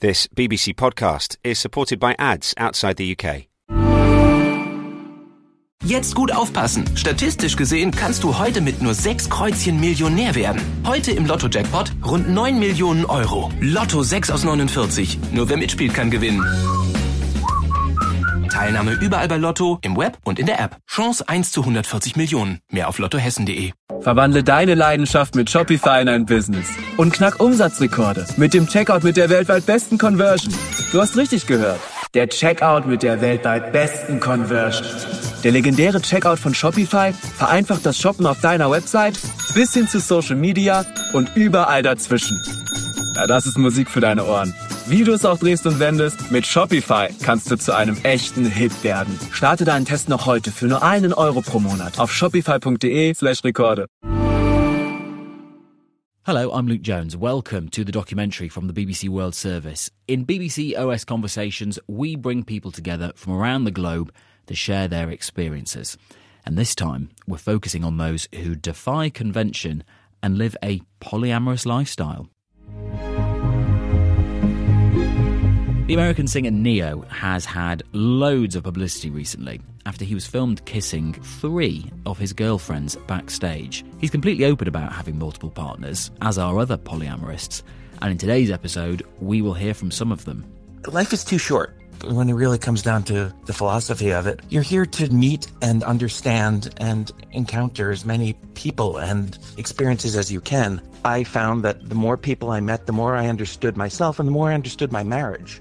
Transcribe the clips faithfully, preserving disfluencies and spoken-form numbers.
This B B C podcast is supported by ads outside the U K. Jetzt gut aufpassen. Statistisch gesehen kannst du heute mit nur sechs Kreuzchen Millionär werden. Heute im Lotto-Jackpot rund neun Millionen Euro. Lotto sechs aus neunundvierzig. Nur wer mitspielt, kann gewinnen. Teilnahme überall bei Lotto, im Web und in der App. Chance eins zu hundertvierzig Millionen. Mehr auf lottohessen punkt de. Verwandle deine Leidenschaft mit Shopify in ein Business. Und knack Umsatzrekorde mit dem Checkout mit der weltweit besten Conversion. Du hast richtig gehört. Der Checkout mit der weltweit besten Conversion. Der legendäre Checkout von Shopify vereinfacht das Shoppen auf deiner Website bis hin zu Social Media und überall dazwischen. Ja, das ist Musik für deine Ohren. Wie du es auch drehst und wendest, mit Shopify kannst du zu einem echten Hit werden. Starte deinen Test noch heute für nur einen Euro pro Monat auf shopify.de slash Rekorde. Hello, I'm Luke Jones. Welcome to the documentary from the B B C World Service. In B B C O S Conversations, we bring people together from around the globe to share their experiences. And this time, we're focusing on those who defy convention and live a polyamorous lifestyle. The American singer Ne-Yo has had loads of publicity recently after he was filmed kissing three of his girlfriends backstage. He's completely open about having multiple partners, as are other polyamorists, and in today's episode, we will hear from some of them. Life is too short. When it really comes down to the philosophy of it, you're here to meet and understand and encounter as many people and experiences as you can. I found that the more people I met, the more I understood myself and the more I understood my marriage.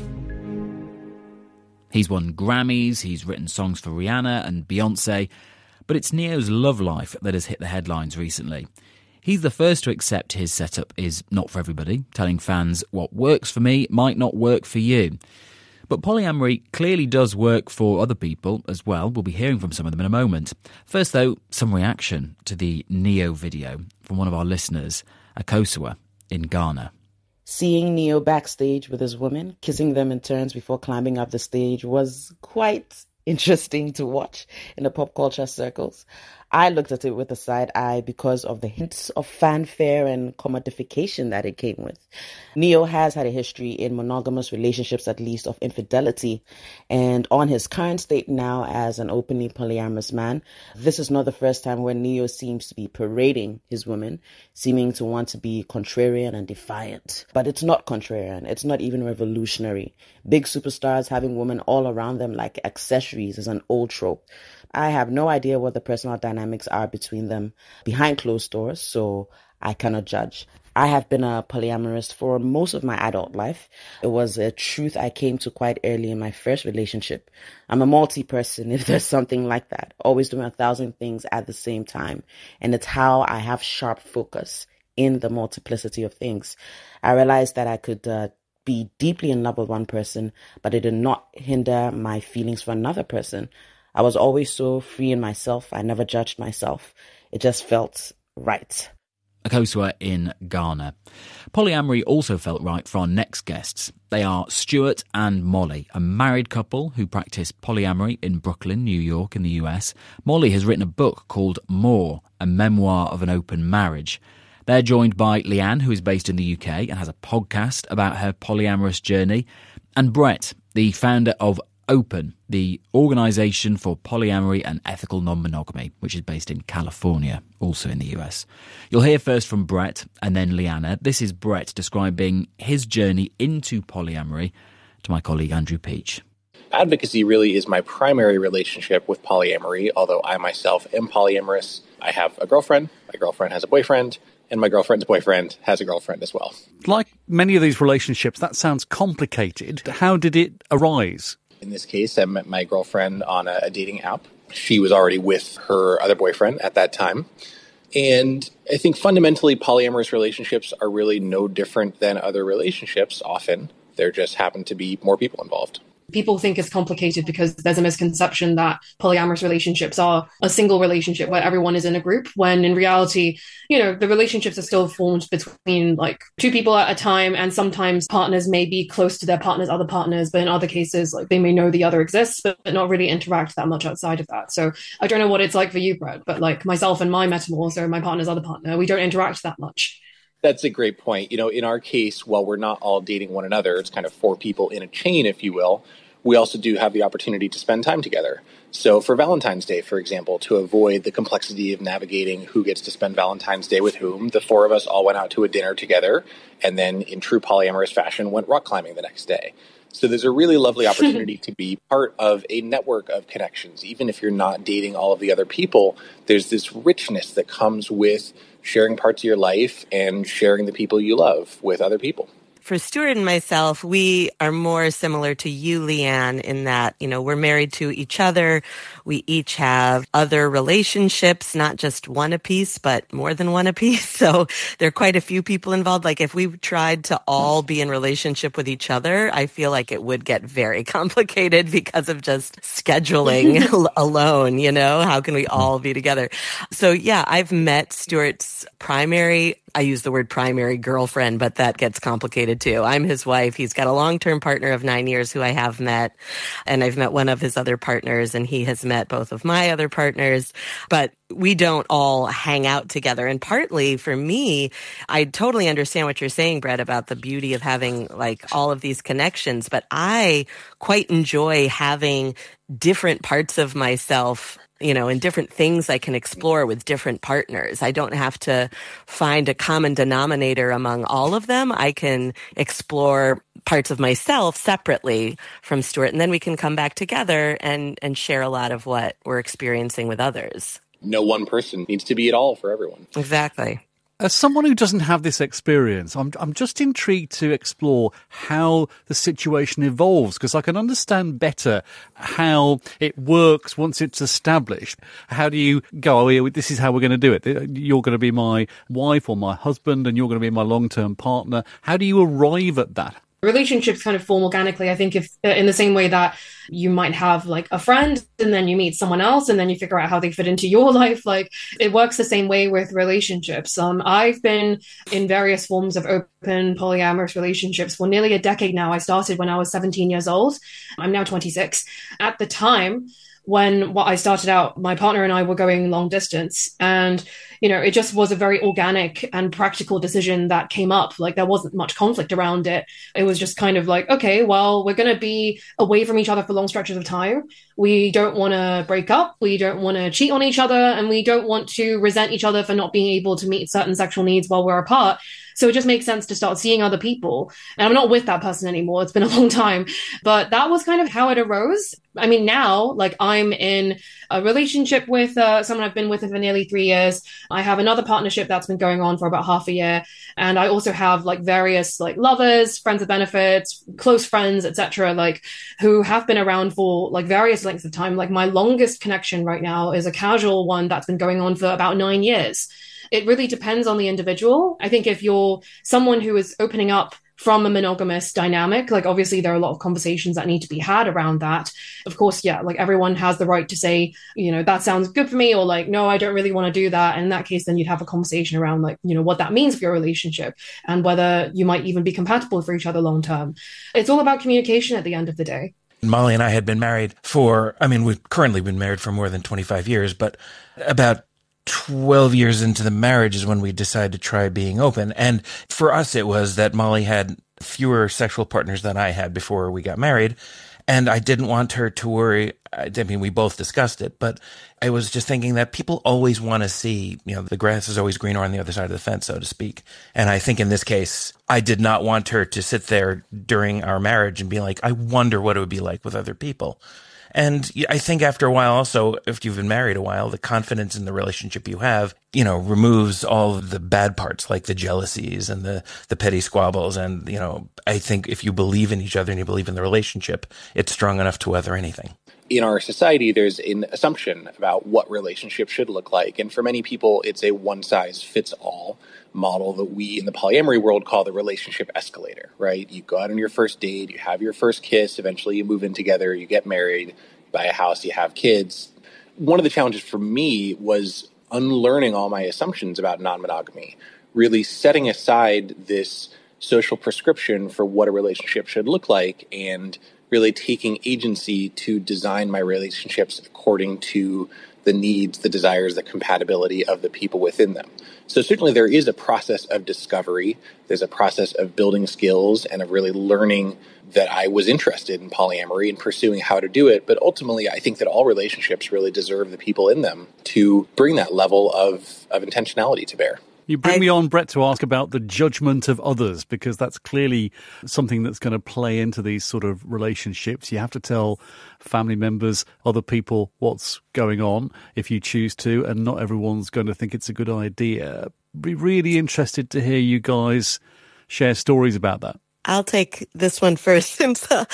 He's won Grammys, he's written songs for Rihanna and Beyonce, but it's Ne-Yo's love life that has hit the headlines recently. He's the first to accept his setup is not for everybody, telling fans what works for me might not work for you. But polyamory clearly does work for other people as well. We'll be hearing from some of them in a moment. First, though, some reaction to the Ne-Yo video from one of our listeners, Akosua, in Ghana. Seeing Ne-Yo backstage with his women, kissing them in turns before climbing up the stage was quite interesting to watch in the pop culture circles. I looked at it with a side eye because of the hints of fanfare and commodification that it came with. Ne-Yo has had a history in monogamous relationships, at least of infidelity, and on his current state now as an openly polyamorous man, this is not the first time where Ne-Yo seems to be parading his women, seeming to want to be contrarian and defiant. But it's not contrarian, it's not even revolutionary. Big superstars having women all around them like accessories is an old trope. I have no idea what the personal dynamics are between them behind closed doors, so I cannot judge. I have been a polyamorist for most of my adult life. It was a truth I came to quite early in my first relationship. I'm a multi-person, if there's something like that, always doing a thousand things at the same time. And it's how I have sharp focus in the multiplicity of things. I realized that I could uh, be deeply in love with one person, but it did not hinder my feelings for another person. I was always so free in myself. I never judged myself. It just felt right. Akosua in Ghana. Polyamory also felt right for our next guests. They are Stuart and Molly, a married couple who practice polyamory in Brooklyn, New York in the U S. Molly has written a book called More, a memoir of an open marriage. They're joined by Leanne, who is based in the U K and has a podcast about her polyamorous journey, and Brett, the founder of Open, the organisation for polyamory and ethical non-monogamy, which is based in California, also in the U S. You'll hear first from Brett and then Leanna. This is Brett describing his journey into polyamory to my colleague Andrew Peach. Advocacy really is my primary relationship with polyamory, although I myself am polyamorous. I have a girlfriend, my girlfriend has a boyfriend, and my girlfriend's boyfriend has a girlfriend as well. Like many of these relationships, that sounds complicated. How did it arise? In this case, I met my girlfriend on a, a dating app. She was already with her other boyfriend at that time. And I think fundamentally polyamorous relationships are really no different than other relationships often. There just happen to be more people involved. People think it's complicated because there's a misconception that polyamorous relationships are a single relationship where everyone is in a group, when in reality, you know, the relationships are still formed between like two people at a time, and sometimes partners may be close to their partner's other partners, but in other cases, like they may know the other exists, but not really interact that much outside of that. So I don't know what it's like for you, Brett, but like myself and my metamors or my partner's other partner, we don't interact that much. That's a great point. You know, in our case, while we're not all dating one another, it's kind of four people in a chain, if you will, we also do have the opportunity to spend time together. So for Valentine's Day, for example, to avoid the complexity of navigating who gets to spend Valentine's Day with whom, the four of us all went out to a dinner together and then in true polyamorous fashion went rock climbing the next day. So there's a really lovely opportunity to be part of a network of connections. Even if you're not dating all of the other people, there's this richness that comes with sharing parts of your life and sharing the people you love with other people. For Stuart and myself, we are more similar to you, Leanne, in that, you know, we're married to each other. We each have other relationships, not just one apiece, but more than one apiece. So there are quite a few people involved. Like if we tried to all be in relationship with each other, I feel like it would get very complicated because of just scheduling alone, you know? How can we all be together? So yeah, I've met Stuart's primary I use the word primary girlfriend, but that gets complicated too. I'm his wife. He's got a long-term partner of nine years who I have met, and I've met one of his other partners, and he has met both of my other partners, but we don't all hang out together. And partly for me, I totally understand what you're saying, Brett, about the beauty of having like all of these connections, but I quite enjoy having different parts of myself, you know, and different things I can explore with different partners. I don't have to find a common denominator among all of them. I can explore parts of myself separately from Stuart, and then we can come back together and, and share a lot of what we're experiencing with others. No one person needs to be it all for everyone. Exactly. As someone who doesn't have this experience, I'm I'm just intrigued to explore how the situation evolves, because I can understand better how it works once it's established. How do you go, oh, yeah, this is how we're going to do it. You're going to be my wife or my husband, and you're going to be my long-term partner. How do you arrive at that? Relationships kind of form organically. I think if in the same way that you might have like a friend and then you meet someone else and then you figure out how they fit into your life, like it works the same way with relationships. Um, I've been in various forms of open polyamorous relationships for nearly a decade now. I started when I was seventeen years old. I'm now twenty-six. At the time, when what I started out, my partner and I were going long distance, and you know, it just was a very organic and practical decision that came up. Like there wasn't much conflict around it. It was just kind of like, okay, well, we're going to be away from each other for long stretches of time. We don't want to break up. We don't want to cheat on each other, and we don't want to resent each other for not being able to meet certain sexual needs while we're apart. So it just makes sense to start seeing other people. And I'm not with that person anymore. It's been a long time. But that was kind of how it arose. I mean, now, like, I'm in a relationship with uh, someone I've been with for nearly three years. I have another partnership that's been going on for about half a year. And I also have, like, various, like, lovers, friends with benefits, close friends, et cetera, like, who have been around for, like, various lengths of time. Like, my longest connection right now is a casual one that's been going on for about nine years. It really depends on the individual. I think if you're someone who is opening up from a monogamous dynamic, like obviously there are a lot of conversations that need to be had around that. Of course, yeah, like everyone has the right to say, you know, that sounds good for me, or like, no, I don't really want to do that. And in that case, then you'd have a conversation around like, you know, what that means for your relationship and whether you might even be compatible for each other long term. It's all about communication at the end of the day. Molly and I had been married for, I mean, we've currently been married for more than twenty-five years, but about twelve years into the marriage is when we decided to try being open. And for us, it was that Molly had fewer sexual partners than I had before we got married. And I didn't want her to worry. I mean, we both discussed it, but I was just thinking that people always want to see, you know, the grass is always greener on the other side of the fence, so to speak. And I think in this case, I did not want her to sit there during our marriage and be like, I wonder what it would be like with other people. And I think after a while also, if you've been married a while, the confidence in the relationship you have, you know, removes all of the bad parts like the jealousies and the, the petty squabbles. And, you know, I think if you believe in each other and you believe in the relationship, it's strong enough to weather anything. In our society, there's an assumption about what relationships should look like. And for many people, it's a one-size-fits-all model that we in the polyamory world call the relationship escalator, right? You go out on your first date, you have your first kiss, eventually you move in together, you get married, you buy a house, you have kids. One of the challenges for me was unlearning all my assumptions about non-monogamy, really setting aside this social prescription for what a relationship should look like and really taking agency to design my relationships according to the needs, the desires, the compatibility of the people within them. So certainly there is a process of discovery. There's a process of building skills and of really learning that I was interested in polyamory and pursuing how to do it. But ultimately, I think that all relationships really deserve the people in them to bring that level of, of intentionality to bear. You bring I, me on, Brett, to ask about the judgment of others, because that's clearly something that's going to play into these sort of relationships. You have to tell family members, other people, what's going on if you choose to, and not everyone's going to think it's a good idea. Be really interested to hear you guys share stories about that. I'll take this one first, since uh,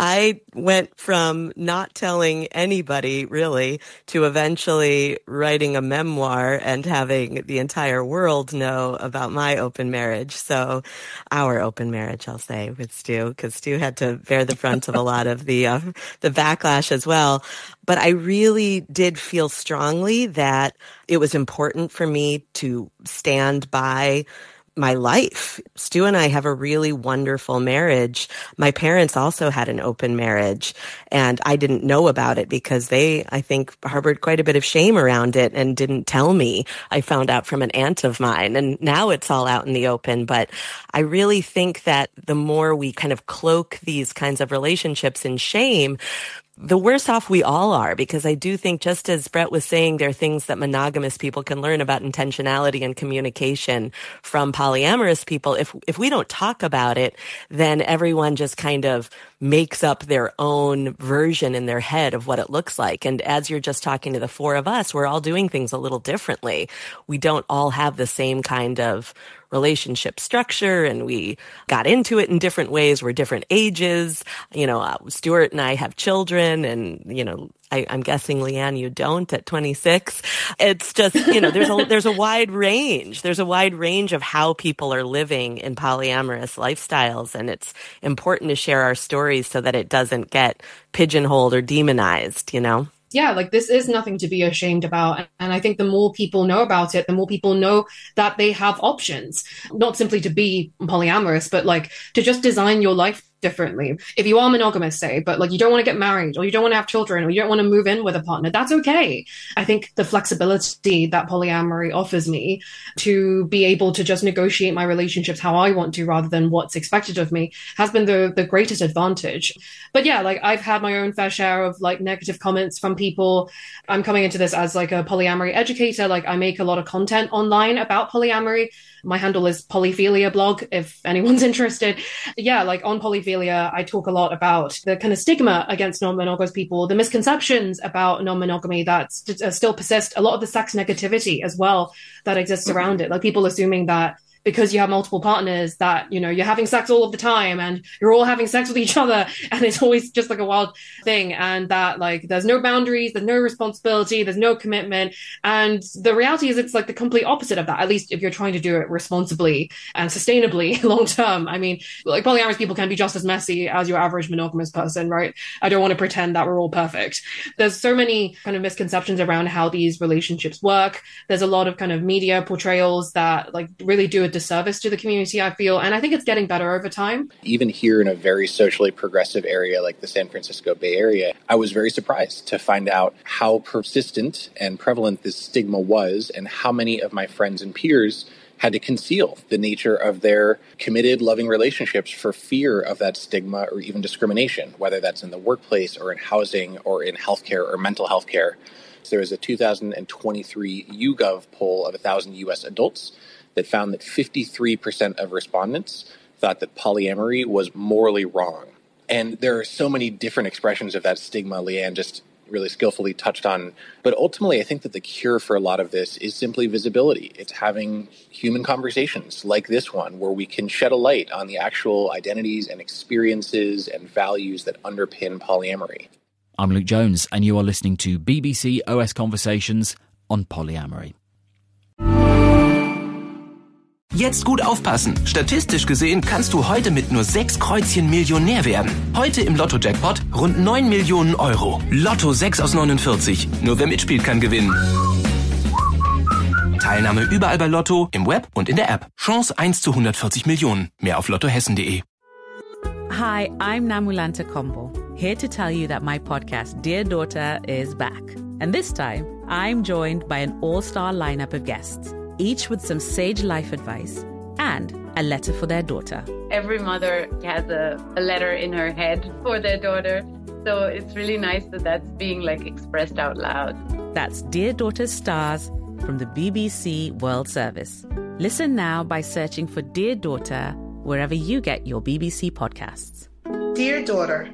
I went from not telling anybody, really, to eventually writing a memoir and having the entire world know about my open marriage. So our open marriage, I'll say, with Stu, because Stu had to bear the brunt of a lot of the uh, the backlash as well. But I really did feel strongly that it was important for me to stand by my life. Stu and I have a really wonderful marriage. My parents also had an open marriage, and I didn't know about it because they, I think, harbored quite a bit of shame around it and didn't tell me. I found out from an aunt of mine, and now it's all out in the open. But I really think that the more we kind of cloak these kinds of relationships in shame, the worse off we all are, because I do think, just as Brett was saying, there are things that monogamous people can learn about intentionality and communication from polyamorous people. If if we don't talk about it, then everyone just kind of makes up their own version in their head of what it looks like. And as you're just talking to the four of us, we're all doing things a little differently. We don't all have the same kind of relationship structure, and we got into it in different ways. We're different ages. You know, uh, Stuart and I have children, and, you know, I, I'm guessing, Leanne, you don't at twenty-six. It's just, you know, there's a, there's a wide range. There's a wide range of how people are living in polyamorous lifestyles, and it's important to share our stories so that it doesn't get pigeonholed or demonized, you know? Yeah, like, this is nothing to be ashamed about. And I think the more people know about it, the more people know that they have options, not simply to be polyamorous, but like to just design your life differently. If you are monogamous, say, but like you don't want to get married, or you don't want to have children, or you don't want to move in with a partner, that's okay. I think the flexibility that polyamory offers me to be able to just negotiate my relationships how I want to, rather than what's expected of me, has been the the greatest advantage. But yeah, like, I've had my own fair share of like negative comments from people. I'm coming into this as like a polyamory educator. Like, I make a lot of content online about polyamory. My handle is Polyphilia blog, if anyone's interested. Yeah, like on Polyphilia, I talk a lot about the kind of stigma against non-monogamous people, the misconceptions about non-monogamy that st- still persist, a lot of the sex negativity as well that exists around it. Like, people assuming that because you have multiple partners, that, you know, you're having sex all of the time and you're all having sex with each other, and it's always just like a wild thing, and that like there's no boundaries, there's no responsibility, there's no commitment. And the reality is it's like the complete opposite of that, at least if you're trying to do it responsibly and sustainably long term. I mean, like, polyamorous people can be just as messy as your average monogamous person, right? I don't want to pretend that we're all perfect. There's so many kind of misconceptions around how these relationships work. There's a lot of kind of media portrayals that like really do a disservice to the community, I feel, and I think it's getting better over time. Even here in a very socially progressive area like the San Francisco Bay Area, I was very surprised to find out how persistent and prevalent this stigma was, and how many of my friends and peers had to conceal the nature of their committed, loving relationships for fear of that stigma or even discrimination, whether that's in the workplace or in housing or in healthcare or mental health care. So there was a two thousand twenty-three YouGov poll of one thousand U S adults that found that fifty-three percent of respondents thought that polyamory was morally wrong. And there are so many different expressions of that stigma Leanne just really skillfully touched on. But ultimately, I think that the cure for a lot of this is simply visibility. It's having human conversations like this one, where we can shed a light on the actual identities and experiences and values that underpin polyamory. I'm Luke Jones, and you are listening to B B C O S Conversations on polyamory. Jetzt gut aufpassen. Statistisch gesehen kannst du heute mit nur sechs Kreuzchen Millionär werden. Heute im Lotto-Jackpot rund neun Millionen Euro. Lotto sechs aus neunundvierzig. Nur wer mitspielt, kann gewinnen. Teilnahme überall bei Lotto, im Web und in der App. Chance eins zu hundertvierzig Millionen. Mehr auf lottohessen punkt de. Hi, I'm Namulanta Kombo, here to tell you that my podcast, Dear Daughter, is back. And this time, I'm joined by an all-star lineup of guests, each with some sage life advice and a letter for their daughter. Every mother has a, a letter in her head for their daughter. So it's really nice that that's being like expressed out loud. That's Dear Daughter's Stars from the B B C World Service. Listen now by searching for Dear Daughter wherever you get your B B C podcasts. Dear Daughter.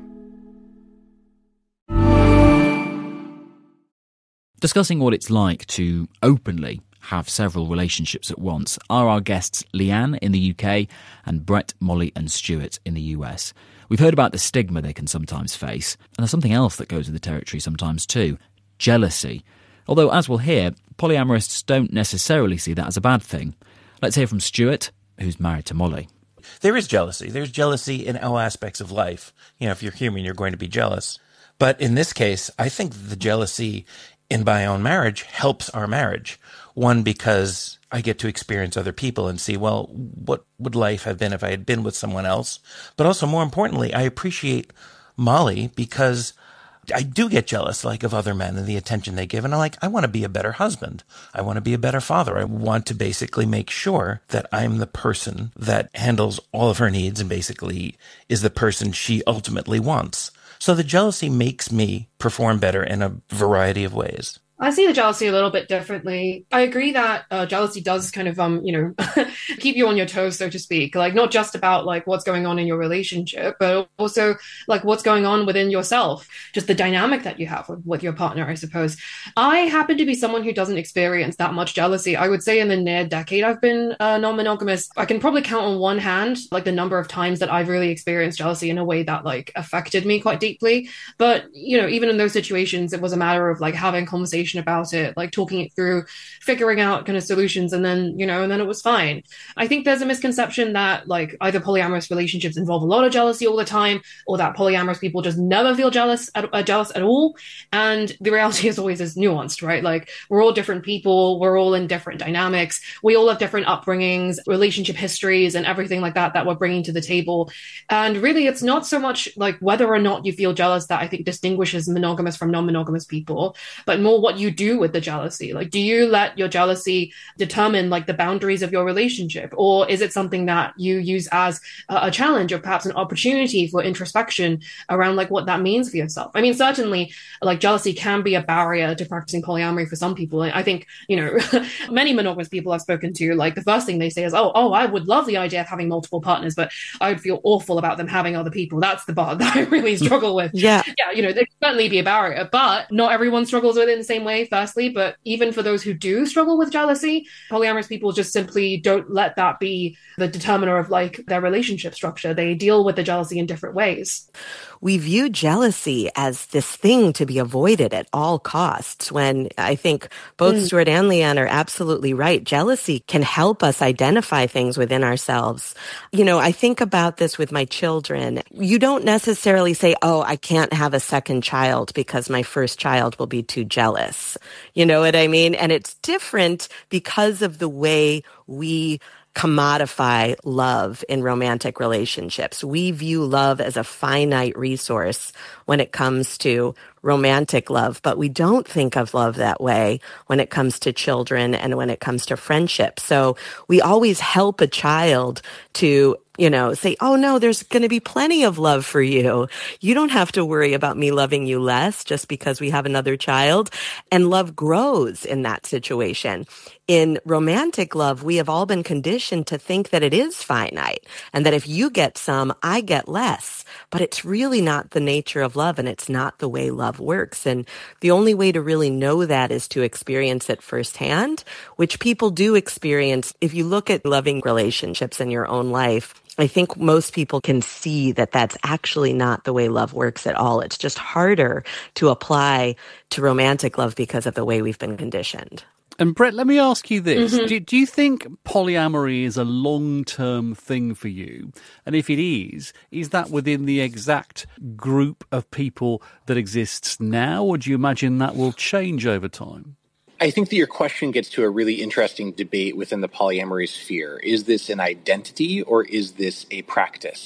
Discussing what it's like to openly have several relationships at once are our guests Leanne in the U K and Brett, Molly and Stuart in the U S. We've heard about the stigma they can sometimes face, and there's something else that goes with the territory sometimes too, jealousy. Although, as we'll hear, polyamorists don't necessarily see that as a bad thing. Let's hear from Stuart, who's married to Molly. There is jealousy. There's jealousy in all aspects of life. You know, if you're human, you're going to be jealous. But in this case, I think the jealousy in my own marriage helps our marriage. One, because I get to experience other people and see, well, what would life have been if I had been with someone else? But also, more importantly, I appreciate Molly because I do get jealous, like, of other men and the attention they give. And I'm like, I want to be a better husband. I want to be a better father. I want to basically make sure that I'm the person that handles all of her needs and basically is the person she ultimately wants. So the jealousy makes me perform better in a variety of ways. I see the jealousy a little bit differently. I agree that uh, jealousy does kind of, um, you know, keep you on your toes, so to speak. Like, not just about like what's going on in your relationship, but also like what's going on within yourself, just the dynamic that you have with, with your partner, I suppose. I happen to be someone who doesn't experience that much jealousy. I would say in the near decade I've been uh, non-monogamous, I can probably count on one hand, like the number of times that I've really experienced jealousy in a way that like affected me quite deeply. But, you know, even in those situations, it was a matter of like having conversations about it, like talking it through, figuring out kind of solutions, and then, you know, and then it was fine. I think there's a misconception that like either polyamorous relationships involve a lot of jealousy all the time, or that polyamorous people just never feel jealous at, uh, jealous at all. And the reality is always is nuanced, right? Like, we're all different people, we're all in different dynamics, we all have different upbringings, relationship histories, and everything like that that we're bringing to the table. And really, it's not so much like whether or not you feel jealous that I think distinguishes monogamous from non-monogamous people, but more what you do with the jealousy. Like, do you let your jealousy determine like the boundaries of your relationship, or is it something that you use as a, a challenge or perhaps an opportunity for introspection around like what that means for yourself? I mean, certainly like jealousy can be a barrier to practicing polyamory for some people. And I think, you know, many monogamous people I've spoken to, like the first thing they say is, oh, oh, I would love the idea of having multiple partners, but I would feel awful about them having other people. That's the part that I really struggle with. Yeah. Yeah, you know, there can certainly be a barrier, but not everyone struggles with it in the same way, firstly. But even for those who do struggle with jealousy, polyamorous people just simply don't let that be the determiner of like their relationship structure. They deal with the jealousy in different ways. We view jealousy as this thing to be avoided at all costs, when I think both mm. Stuart and Leanne are absolutely right. Jealousy can help us identify things within ourselves. You know, I think about this with my children. You don't necessarily say, oh, I can't have a second child because my first child will be too jealous. You know what I mean? And it's different because of the way we commodify love in romantic relationships. We view love as a finite resource when it comes to romantic love, but we don't think of love that way when it comes to children and when it comes to friendship. So we always help a child to, you know, say, oh no, there's going to be plenty of love for you. You don't have to worry about me loving you less just because we have another child. And love grows in that situation. In romantic love, we have all been conditioned to think that it is finite and that if you get some, I get less. But it's really not the nature of love, and it's not the way love works. And the only way to really know that is to experience it firsthand, which people do experience. If you look at loving relationships in your own life, I think most people can see that that's actually not the way love works at all. It's just harder to apply to romantic love because of the way we've been conditioned. And Brett, let me ask you this. Mm-hmm. Do, do you think polyamory is a long-term thing for you? And if it is, is that within the exact group of people that exists now, or do you imagine that will change over time? I think that your question gets to a really interesting debate within the polyamory sphere. Is this an identity or is this a practice?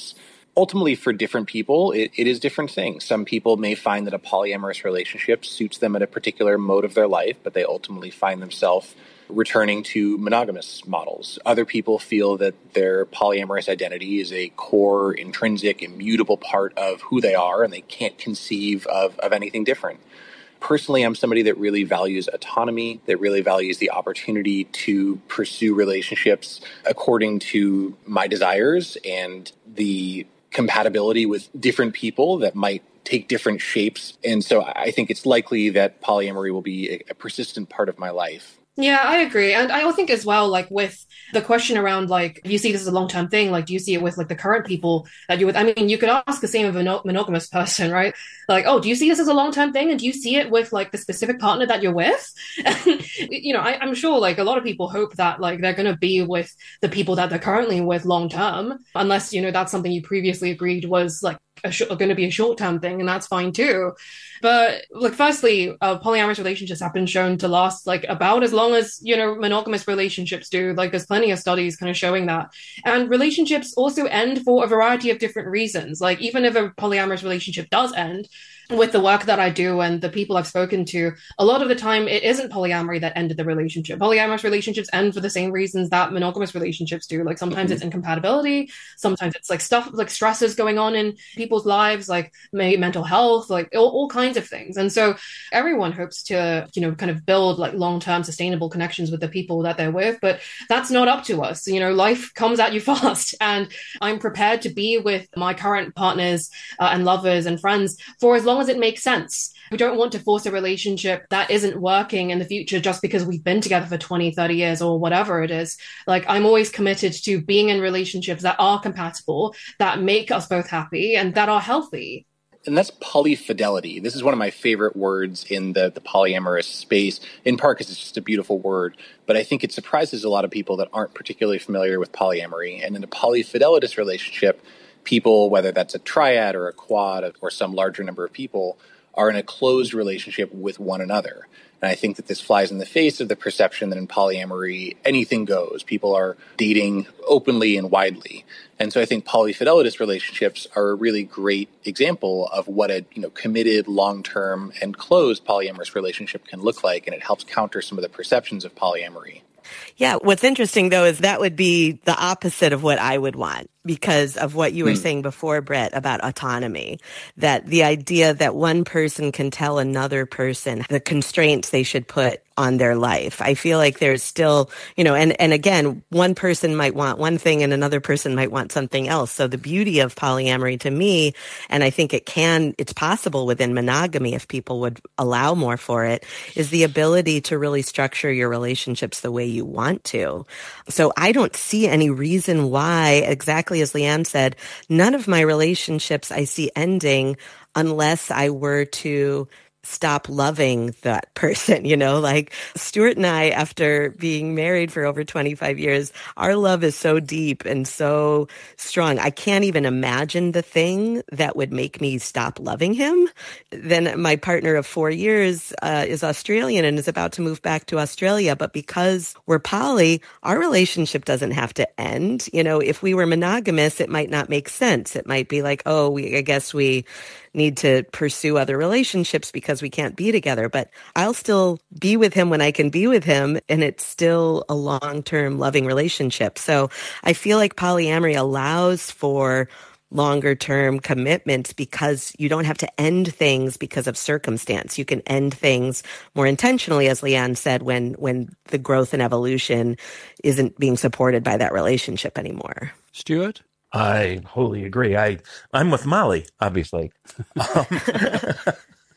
Ultimately, for different people, it, it is different things. Some people may find that a polyamorous relationship suits them at a particular mode of their life, but they ultimately find themselves returning to monogamous models. Other people feel that their polyamorous identity is a core, intrinsic, immutable part of who they are, and they can't conceive of, of anything different. Personally, I'm somebody that really values autonomy, that really values the opportunity to pursue relationships according to my desires and the compatibility with different people that might take different shapes. And so I think it's likely that polyamory will be a, a persistent part of my life. Yeah, I agree. And I think as well, like with the question around like, do you see this as a long-term thing? Like, do you see it with like the current people that you're with? I mean, you could ask the same of a mono- monogamous person, right? Like, oh, do you see this as a long-term thing? And do you see it with like the specific partner that you're with? you know, I, I'm sure like a lot of people hope that like they're going to be with the people that they're currently with long-term, unless, you know, that's something you previously agreed was like a sh- going to be a short-term thing, and that's fine too. But like, firstly, uh, polyamorous relationships have been shown to last like about as long as, you know, monogamous relationships do. Like, there's plenty of studies kind of showing that. And relationships also end for a variety of different reasons. Like, even if a polyamorous relationship does end, with the work that I do and the people I've spoken to, a lot of the time it isn't polyamory that ended the relationship. Polyamorous relationships end for the same reasons that monogamous relationships do. Like, sometimes mm-hmm. it's incompatibility, sometimes it's like stuff like stresses going on in people's lives, like maybe mental health, like all, all kinds of things. And so everyone hopes to, you know, kind of build like long-term sustainable connections with the people that they're with, but that's not up to us. You know, life comes at you fast, and I'm prepared to be with my current partners uh, and lovers and friends for as long as it makes sense. We don't want to force a relationship that isn't working in the future just because we've been together for twenty, thirty years or whatever it is. Like, I'm always committed to being in relationships that are compatible, that make us both happy, and that are healthy. And that's polyfidelity. This is one of my favorite words in the, the polyamorous space, in part because it's just a beautiful word. But I think it surprises a lot of people that aren't particularly familiar with polyamory. And in a polyfidelitous relationship, people, whether that's a triad or a quad or some larger number of people, are in a closed relationship with one another. And I think that this flies in the face of the perception that in polyamory, anything goes. People are dating openly and widely. And so I think polyfidelitous relationships are a really great example of what a, you know, committed, long-term, and closed polyamorous relationship can look like, and it helps counter some of the perceptions of polyamory. Yeah, what's interesting, though, is that would be the opposite of what I would want, because of what you were mm. saying before, Brett, about autonomy, that the idea that one person can tell another person the constraints they should put on their life. I feel like there's still, you know, and, and again, one person might want one thing and another person might want something else. So the beauty of polyamory to me, and I think it can, it's possible within monogamy if people would allow more for it, is the ability to really structure your relationships the way you want to. So I don't see any reason why, exactly as Leanne said, none of my relationships I see ending unless I were to stop loving that person, you know, like Stuart and I, after being married for over twenty-five years, our love is so deep and so strong. I can't even imagine the thing that would make me stop loving him. Then my partner of four years uh, is Australian and is about to move back to Australia. But because we're poly, our relationship doesn't have to end. You know, if we were monogamous, it might not make sense. It might be like, oh, we, I guess we need to pursue other relationships because we can't be together, but I'll still be with him when I can be with him, and it's still a long-term loving relationship. So I feel like polyamory allows for longer-term commitments because you don't have to end things because of circumstance. You can end things more intentionally, as Leanne said, when when the growth and evolution isn't being supported by that relationship anymore. Stuart? I wholly agree. I, I'm with Molly, obviously. um, uh,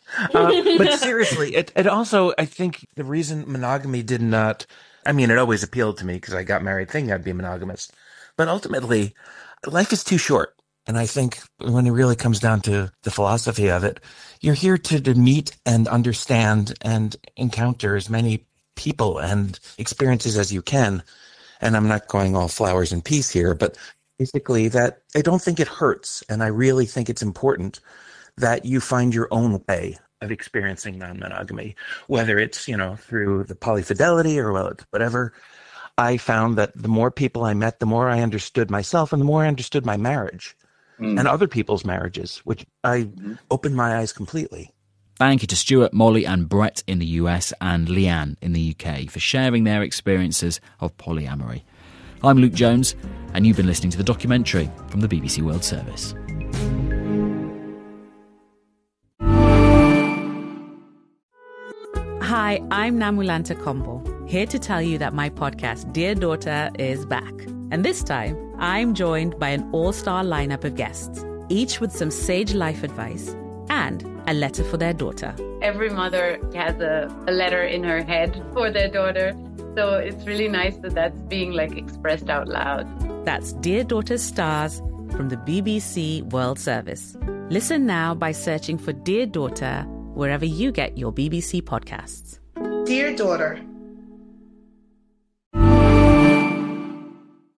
but seriously, it, it also, I think the reason monogamy did not, I mean, it always appealed to me because I got married thinking I'd be monogamous. But ultimately, life is too short. And I think when it really comes down to the philosophy of it, you're here to, to meet and understand and encounter as many people and experiences as you can. And I'm not going all flowers and peace here, but basically that I don't think it hurts. And I really think it's important that you find your own way of experiencing non-monogamy, whether it's, you know, through the polyfidelity or whatever. I found that the more people I met, the more I understood myself and the more I understood my marriage. mm. and other people's marriages, which I mm-hmm. opened my eyes completely. Thank you to Stuart, Molly and Brett in the U S and Leanne in the U K for sharing their experiences of polyamory. I'm Luke Jones, and you've been listening to the documentary from the B B C World Service. Hi, I'm Namulanta Kombo, here to tell you that my podcast, Dear Daughter, is back. And this time, I'm joined by an all-star lineup of guests, each with some sage life advice and a letter for their daughter. Every mother has a, a letter in her head for their daughter. So it's really nice that that's being like expressed out loud. That's Dear Daughter Stars from the B B C World Service. Listen now by searching for Dear Daughter wherever you get your B B C podcasts. Dear Daughter,